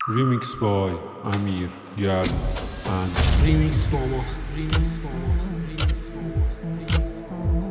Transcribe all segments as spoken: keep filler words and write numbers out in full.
Remix by Amir, Yard and Remix Fomo. Remix Fomo. Remix Fomo. Remix Fomo.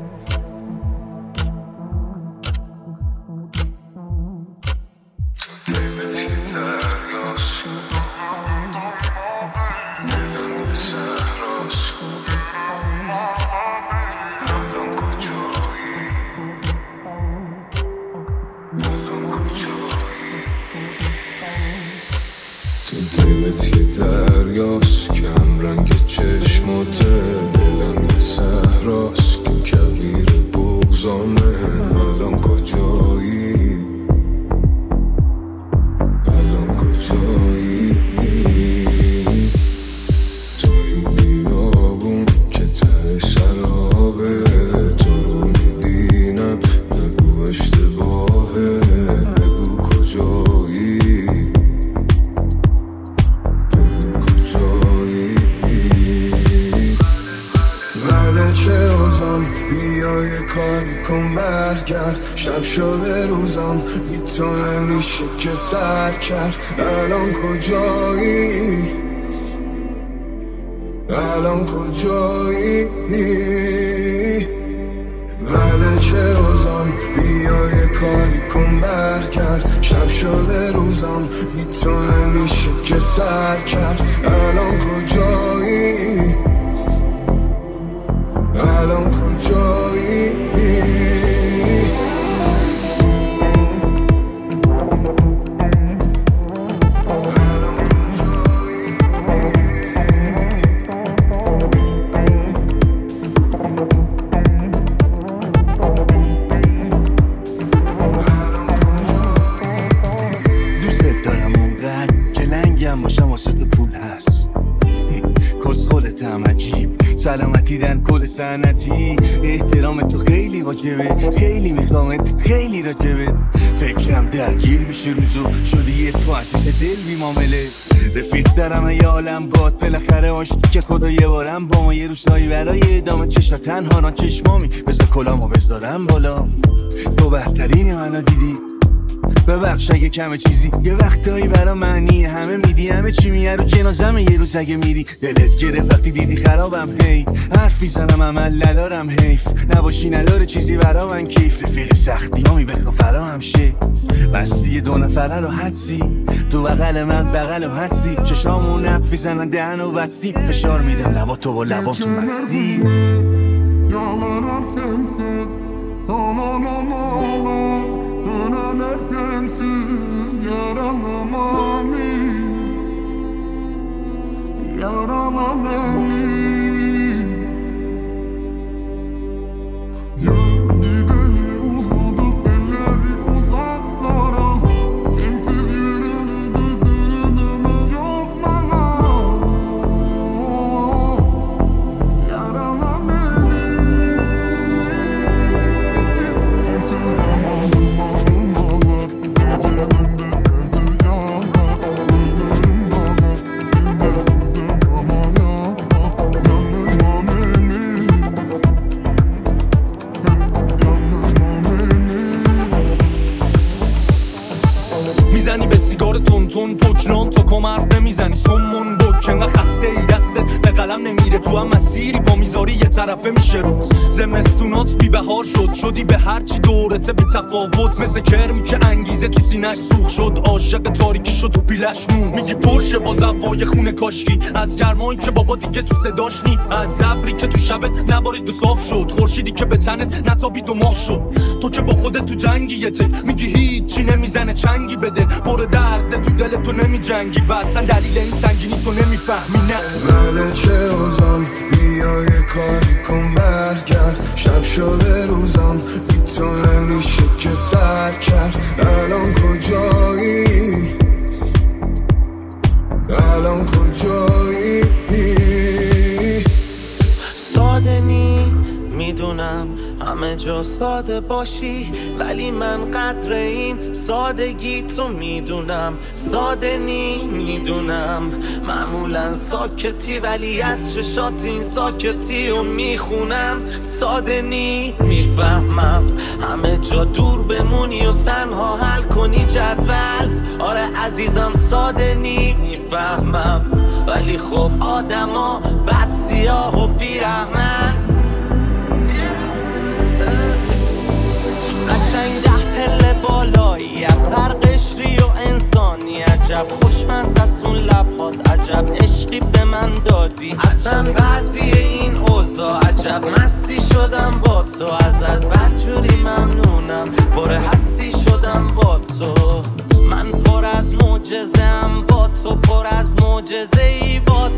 دلت یه دریاست که هم رنگ چشماته، دلم یه صحراست که کویر بغضامه. الان کجایی؟ الان کجایی؟ تو این بیابون که ته سرابه، تو رو میبینم نگو اشتباهه، بگو کجایی؟ چه اوزان بیا یه کاری کن برگرد، شب شده روزان بی تو نمیشه که سر کرد. الان کجایی؟ الان کجایی؟ بله چه اوزان بیا یه کاری کن برگرد، شب شده روزان بی تو نمیشه که سر کرد. الان کجایی؟ الان کجایی؟ دوست دارم اونقدر که لنگم باشم واسه تو پول هست، کسخلتم عجیب سلامتی دن کل سنتی. احترام تو خیلی واجبه، خیلی میخوامت، خیلی راجبه. فکرم درگیر میشه روزو، شدی یه تو حسیس دل بی معامله. رفیق دارم ای عالم باد، بالاخره آشتی که خدا یه بارم با ما یه روزایی برای ادامه. چشا تنها ران چشمامی بذار کلامو بذارم بالا. تو بهترینی منو دیدی، ببخش اگه کمه چیزی، یه وقتایی برا معنی همه میدی، همه چی میه رو جنازمه. یه روز اگه میری دلت گرفت وقتی دیدی خرابم، هی حرفی زنم عمل ندارم، حیف نباشی نداره چیزی برا من کیف. رفیق سختی هامی بخوا فرا هم شه، بستی یه دو نفره رو هستی، تو بغل من بغل و هستی. چشامون حرفی زنن دهن و بستی، فشار میدم لبا تو با لبا تو مستی. Döneler sensiz yaralama beni, yarala beni. Gel gidelim uzadık elleri uzaklara, sensiz yürüdü düğünüme yok bana. Yarala beni, sensiz میزنی به سیگار تون تون پکنان تا کمرد نمیزنی سمون بک. انقدر خسته ای دستت به قلم نمیره، تو هم مسیری با میذاری یه طرفه میشه روت. زمستونات بی بهار شد، شدی به هرچی دورته بی تفاوت. مثل کرمی که انگیزه تو سینش سوخ شد، عاشق تاریکی شد و پیلش مون. میگی پرشه با زوای خونه کاشکی، از گرمایی که بابا دیگه تو صداش نی، از ابری که تو شبت نبارید و صاف شد، خورشیدی که به تنت نتابید و ماه شد. تو که با خودت تو جنگی یه تک میگی هیچی نمیزنه چنگی بده، برو درد تو دل تو نمی جنگی، اصلا دلیل این سنگینی تو نمیفهمی. نه بله چه اوزان بیا یه کاری کن برگرد، شب شده روزان بی تو نمیشه که سر کرد. الان کجایی؟ الان کجایی؟ ساده نی میدونم همه جا ساده باشی ولی من قدر این سادگی تو میدونم ساده نی میدونم معمولا ساکتی ولی از چشات این ساکتی رو میخونم ساده نی میفهمم همه جا دور بمونی و تنها حل کنی جدول آره عزیزم ساده نی میفهمم ولی خب آدما بد سیاه و بیرحمن قشنگ ده پله بالایی از هر قشری و انسانی عجب خوشمزه از اون لبهات عجب عشقی به من دادی اصلا وضعی این اوضاع عجب مستی شدم با تو ازت بدجوری ممنونم پر هستی شدم با تو من پر از معجزه‌ام با تو پر از معجزه ای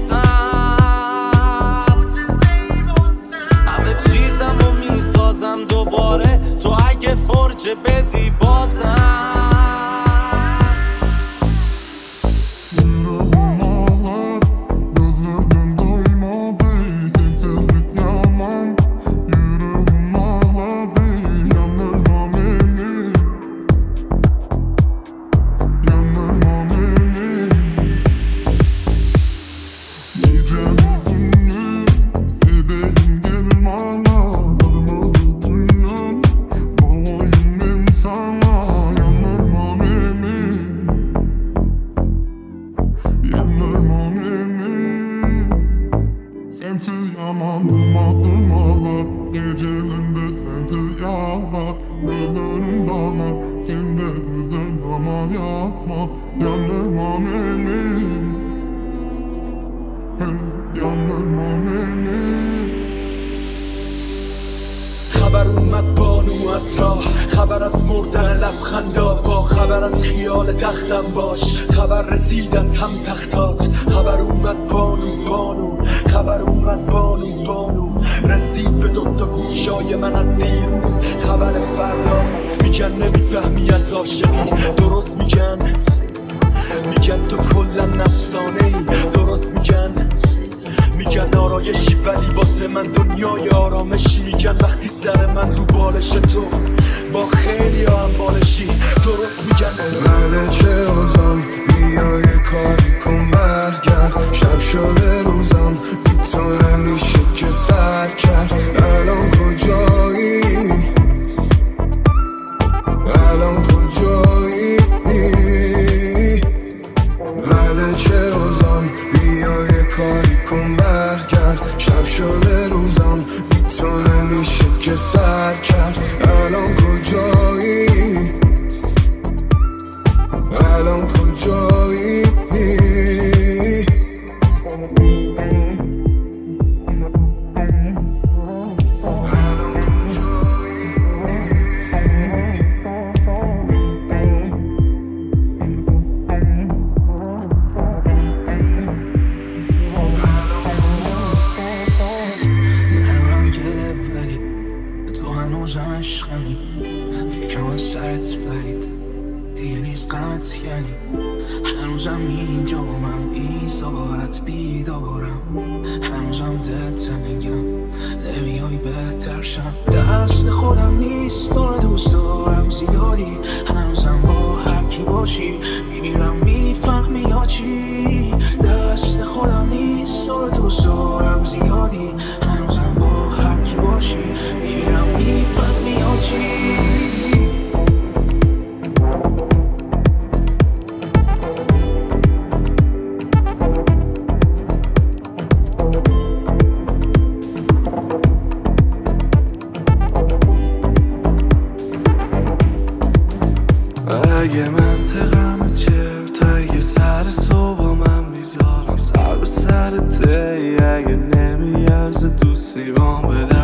واسم همه چیزم رو میسازم دوباره تو اگه فرجه بدی بازم Sensiz yaman durma durmalar Gecelerinde sensiz yağlar Gözlerim dağlar Sende güzel ama yapma Yandırma beni Hey, yandırma beni خبر اومد بانو از راه خبر از مردن لبخند آقا خبر از خیال تختم باش خبر رسید از هم تختات خبر اومد بانو بانو خبر اومد بانو بانو رسید به دوتا گوشای من از دیروز خبر فردا میگن نمیفهمی از عاشقی درست میگن میگن تو کلا نفسانه ای درست میگن میگن آرایشی ولی واسه من دنیای آرامشی میگن وقتی سر من رو بالش تو با خیلی هم بالشی درست میگن بله چه اوزان بیا یه کاری کن برگرد شب شده روزم بی تو نمیشه که سر کرد الان کجایی الان کجایی بله چه اوزان بیا یه کاری کن برگرد شب شده روزم بی تو نمیشه که سر کرد الان کجایی الان کجایی فکرم از سرت پرید دیگه نیست غمت یعنی هنوزم اینجا با من ایسا بارت بیدارم هنوزم دل تنگم نمیای بهتر شم دست خودم نیست تو رو دوست دارم زیادی هنوزم با هر کی باشی میمیرم میفهمی یا چی دست خودم نیست تو رو دوست دارم زیادی هنوزم با هر کی باشی میمیرم میفهمی یا چی اگه منطقم چرت اگه سر صبح من میذارم سر به سرته اگه نمیارزه دوستی بام بده